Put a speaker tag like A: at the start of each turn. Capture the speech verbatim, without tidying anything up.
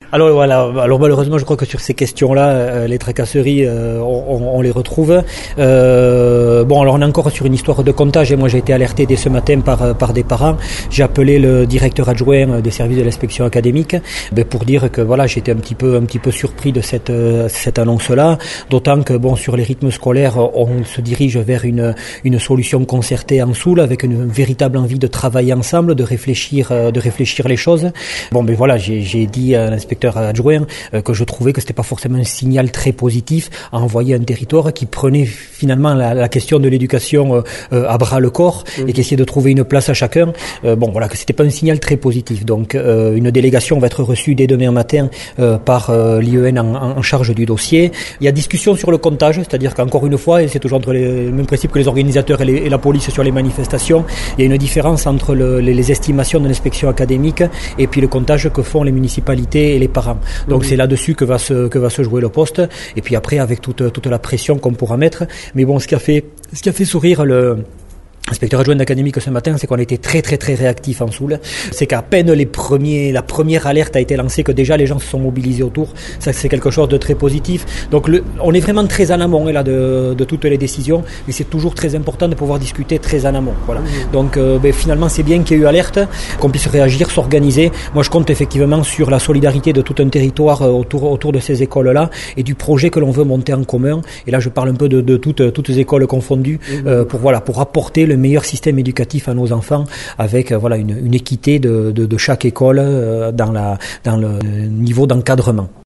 A: Alors voilà, alors malheureusement je crois que sur ces questions-là, euh, les tracasseries, euh, on, on les retrouve. Euh, bon alors on est encore sur une histoire de comptage et moi j'ai été alerté dès ce matin par, par des parents. J'ai appelé le directeur adjoint des services de l'inspection académique ben, pour dire que voilà j'étais un petit peu un petit peu surpris de cette, cette annonce-là, d'autant que bon sur les rythmes scolaires on se dirige vers une, une solution concertée en Soule avec une véritable envie de travailler ensemble, de réfléchir, de réfléchir les choses. Bon ben voilà j'ai, j'ai dit à l'inspecteur adjoint euh, que je trouvais que c'était pas forcément un signal très positif à envoyer un territoire qui prenait finalement la, la question de l'éducation euh, à bras le corps mmh. et qui essayait de trouver une place à chacun. Euh, bon voilà que c'était pas un signal très positif. Donc euh, une délégation va être reçue dès demain matin euh, par euh, l'I E N en, en charge du dossier. Il y a discussion sur le comptage, c'est-à-dire qu'encore une fois, et c'est toujours entre les, le même principe que les organisateurs et, les, et la police sur les manifestations, il y a une différence entre le, les, les estimations de l'inspection académique et puis le comptage que font les municipalités et les parents. Donc mmh. c'est là-dessus que va se que va se jouer le poste. Et puis après avec toute toute la pression qu'on pourra mettre. Mais bon, ce qui a fait ce qui a fait sourire le Inspecteur adjoint d'académique ce matin, c'est qu'on a été très très très réactifs en Soule. C'est qu'à peine les premiers, la première alerte a été lancée que déjà les gens se sont mobilisés autour. Ça c'est quelque chose de très positif. Donc le, on est vraiment très en amont là de, de toutes les décisions, mais c'est toujours très important de pouvoir discuter très en amont. Voilà. Mmh. Donc euh, ben, finalement c'est bien qu'il y ait eu alerte, qu'on puisse réagir, s'organiser. Moi je compte effectivement sur la solidarité de tout un territoire autour autour de ces écoles là et du projet que l'on veut monter en commun. Et là je parle un peu de, de toutes toutes les écoles confondues mmh. euh, pour voilà pour apporter le meilleur système éducatif à nos enfants avec euh, voilà une, une équité de, de, de chaque école euh, dans la dans le niveau d'encadrement.